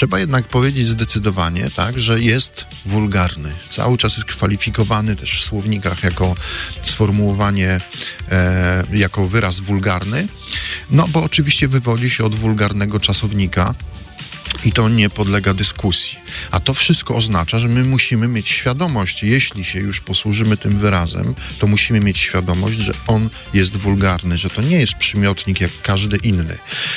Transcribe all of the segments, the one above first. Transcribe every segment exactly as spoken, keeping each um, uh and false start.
trzeba jednak powiedzieć zdecydowanie, tak, że jest wulgarny. Cały czas jest kwalifikowany też w słownikach jako sformułowanie, e, jako wyraz wulgarny, no bo oczywiście wywodzi się od wulgarnego czasownika, i to nie podlega dyskusji. A to wszystko oznacza, że my musimy mieć świadomość, jeśli się już posłużymy tym wyrazem, to musimy mieć świadomość, że on jest wulgarny, że to nie jest przymiotnik jak każdy inny.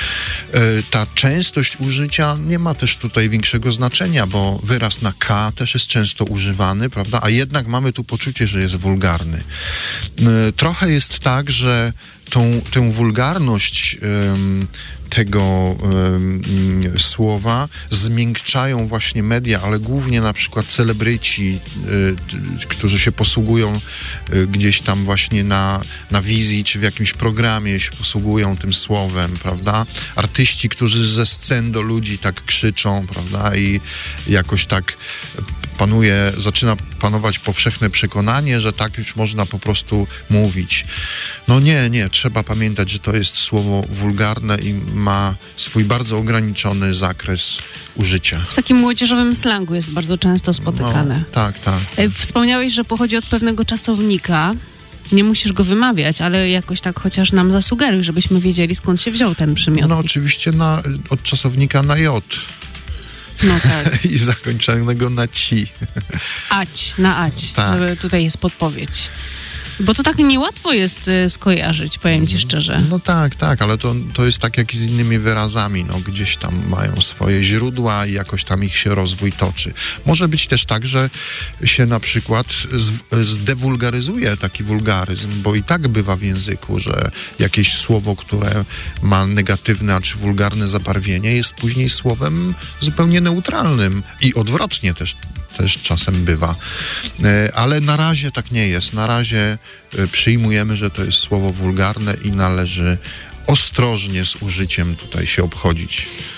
Ta częstość użycia nie ma też tutaj większego znaczenia, bo wyraz na K też jest często używany, prawda? A jednak mamy tu poczucie, że jest wulgarny. Trochę jest tak, że tą, tę wulgarność um, tego um, słowa zmiękczają właśnie media, ale głównie na przykład celebryci, y, którzy się posługują y, gdzieś tam właśnie na, na wizji czy w jakimś programie się posługują tym słowem, prawda? Artyści, którzy ze scen do ludzi tak krzyczą, prawda? I jakoś tak panuje, zaczyna panować powszechne przekonanie, że tak już można po prostu mówić. No nie, nie, trzeba pamiętać, że to jest słowo wulgarne i ma swój bardzo ograniczony zakres użycia. W takim młodzieżowym slangu jest bardzo często spotykane. No, tak, tak. Wspomniałeś, że pochodzi od pewnego czasownika. Nie musisz go wymawiać, ale jakoś tak chociaż nam zasugeruj, żebyśmy wiedzieli, skąd się wziął ten przymiotnik. No oczywiście na, od czasownika na J. No tak. I zakończonego na ci. Ać, na ać. Tak. Tutaj jest podpowiedź. Bo to tak niełatwo jest y, skojarzyć, powiem ci szczerze. No tak, tak, ale to, to jest tak jak i z innymi wyrazami, no gdzieś tam mają swoje źródła i jakoś tam ich się rozwój toczy. Może być też tak, że się na przykład z, zdewulgaryzuje taki wulgaryzm, bo i tak bywa w języku, że jakieś słowo, które ma negatywne, a czy wulgarne zabarwienie, jest później słowem zupełnie neutralnym i odwrotnie też też czasem bywa. Ale na razie tak nie jest. Na razie przyjmujemy, że to jest słowo wulgarne i należy ostrożnie z użyciem tutaj się obchodzić.